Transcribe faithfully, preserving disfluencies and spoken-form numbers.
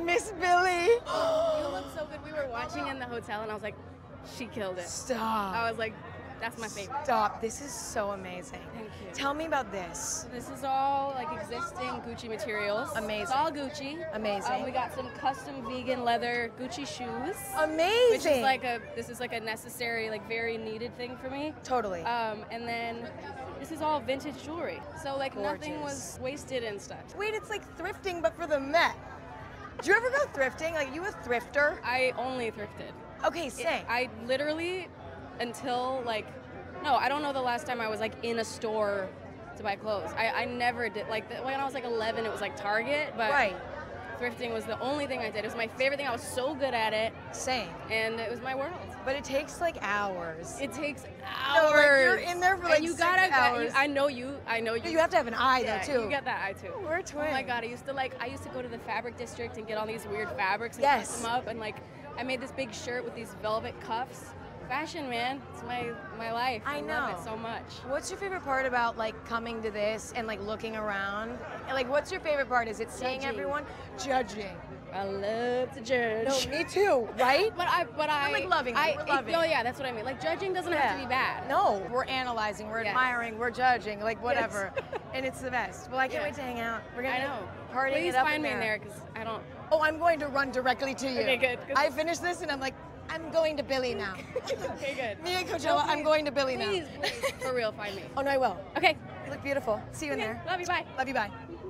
Miss Billy. You look so good. We were watching in the hotel, and I was like, she killed it. Stop. I was like, that's my favorite. Stop. This is so amazing. Thank you. Tell me about this. This is all like existing Gucci materials. Amazing. It's all Gucci. Amazing. Um, we got some custom vegan leather Gucci shoes. Amazing. Which is like a, this is like a necessary, like very needed thing for me. Totally. Um, and then this is all vintage jewelry. So like nothing Gorgeous. was wasted and stuff. Wait, it's like thrifting, but for the Met. Do you ever go thrifting? Like, you a thrifter? I only thrifted. Okay, It- same. I literally, until like, no, I don't know the last time I was like in a store to buy clothes. I, I never did. Like the, when I was like eleven, it was like Target, but Right. thrifting was the only thing I did. It was my favorite thing. I was so good at it, Same. and it was my world. But it takes like hours. It takes No, hours. like, you're in there for, like, and you six gotta. hours. I know you. I know you. You have to have an eye yeah, though too. You get that eye too. We're twins. Oh my god! I used to like. I used to go to the fabric district and get all these weird fabrics and Yes. cut them up, and like, I made this big shirt with these velvet cuffs. Fashion, man. It's my my life. I love know. it so much. What's your favorite part about like coming to this and like looking around? And, like, what's your favorite part? Is it seeing Judging. everyone? Judging. I love to judge. No, me too. Right? But I, but I, like, loving it. I, We're loving Oh it. yeah, that's what I mean. Like judging doesn't have to be bad. No, we're analyzing, we're Yes. admiring, we're judging, like whatever, Yes. and it's the best. Well, I can't Yeah. wait to hang out. We're gonna I know. party Please it up find in me there. in there because I don't. Oh, I'm going to run directly to you. Okay, good, 'cause- I finished this and I'm like, I'm going to Billy now. Okay, good. Me and Coachella, I'm going to Billy Please, now. please, for real, find me. Oh no, I will. Okay. You look beautiful. See you in Okay, there. Love you. Bye. Love you. Bye.